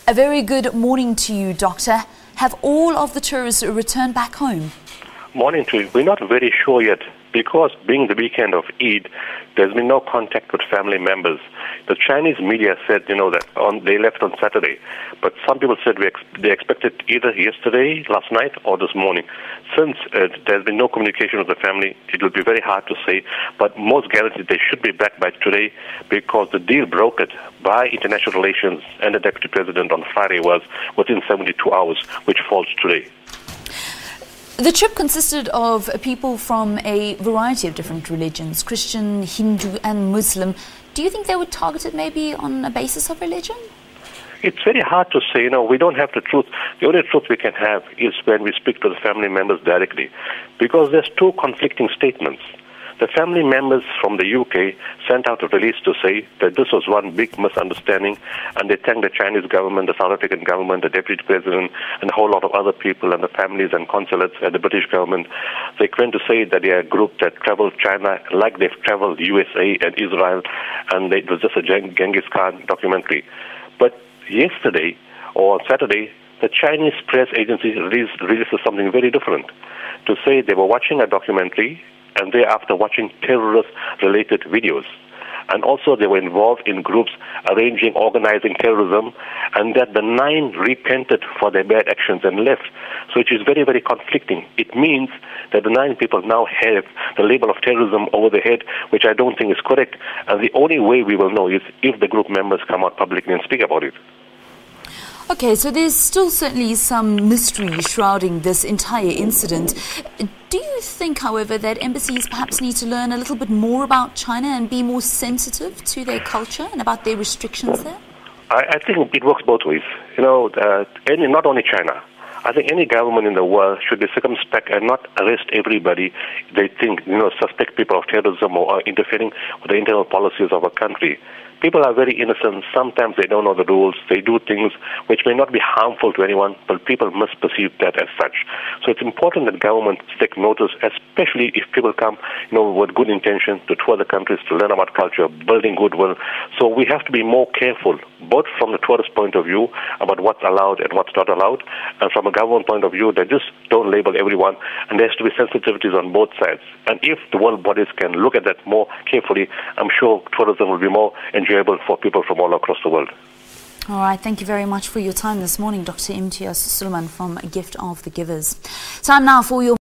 A very good morning to you, Doctor. Have all of the tourists returned back home? Morning to you. We're not very sure yet because being the weekend of Eid, there's been no contact with family members. The Chinese media said, that they left on Saturday, but some people said they expected either yesterday, last night, or this morning. Since there's been no communication with the family, it will be very hard to say, but most guaranteed they should be back by today because the deal brokered by international relations and the Deputy President on Friday was within 72 hours, which falls today. The trip consisted of people from a variety of different religions, Christian, Hindu and Muslim. Do you think they were targeted maybe on a basis of religion? It's very hard to say. We don't have the truth. The only truth we can have is when we speak to the family members directly, because there's two conflicting statements. The family members from the UK sent out a release to say that this was one big misunderstanding, and they thanked the Chinese government, the South African government, the Deputy President, and a whole lot of other people, and the families and consulates and the British government. They went to say that they are a group that traveled China like they've traveled USA and Israel, and it was just a Genghis Khan documentary. But yesterday, or Saturday, the Chinese press agency released something very different, to say they were watching a documentary and thereafter watching terrorist-related videos. And also they were involved in groups organizing terrorism, and that the 9 repented for their bad actions and left. So it is very, very conflicting. It means that the 9 people now have the label of terrorism over their head, which I don't think is correct. And the only way we will know is if the group members come out publicly and speak about it. Okay, so there's still certainly some mystery shrouding this entire incident. Do you think, however, that embassies perhaps need to learn a little bit more about China and be more sensitive to their culture and about their restrictions there? I think it works both ways. Not only China. I think any government in the world should be circumspect and not arrest everybody they think, suspect people of terrorism or interfering with the internal policies of a country. People are very innocent. Sometimes they don't know the rules. They do things which may not be harmful to anyone, but people must perceive that as such. So it's important that governments take notice, especially if people come, with good intention to tour the countries, to learn about culture, building goodwill. So we have to be more careful, both from the tourist point of view about what's allowed and what's not allowed, and from a government point of view, that just don't label everyone, and there has to be sensitivities on both sides. And if the world bodies can look at that more carefully, I'm sure tourism will be more enjoyable for people from all across the world. All right, thank you very much for your time this morning, Dr. Imtiaz Sooliman from Gift of the Givers. Time now for your